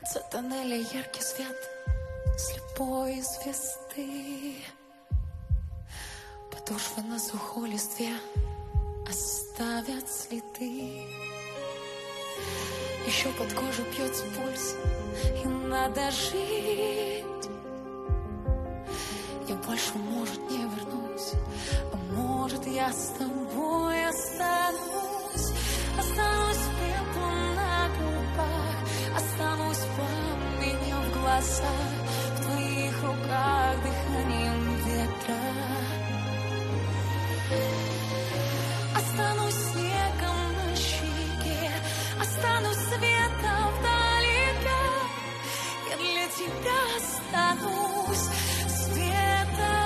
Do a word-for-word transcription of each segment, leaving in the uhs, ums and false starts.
конце тоннеля яркий свет слепой звезды. Подошвы на сухой листве оставят следы. Еще под кожей бьется пульс, и надо жить. Я больше, может, не вернусь, а может, я с тобой останусь. Останусь пеплом на губах, останусь пламенем в глазах, в твоих руках дыханием ветра. Останусь снегом на щеке, останусь светом вдалеке. Я для тебя останусь светом.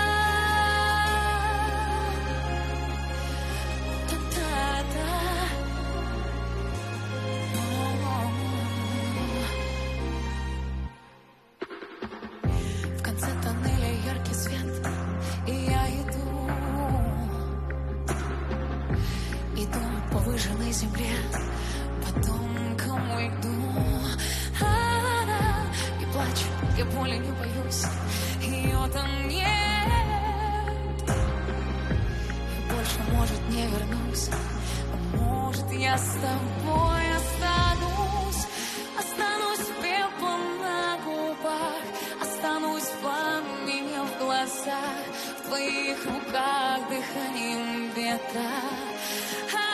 В конце тоннеля яркий свет, и я иду, иду по выжженной земле, по тонкому льду. А-а-а, и плачу, я боли не боюсь, ее там нет. И больше, может, не вернусь, а может, я с тобой останусь. Останусь пеплом на губах, останусь пламенем в глазах, в твоих руках дыханием ветра.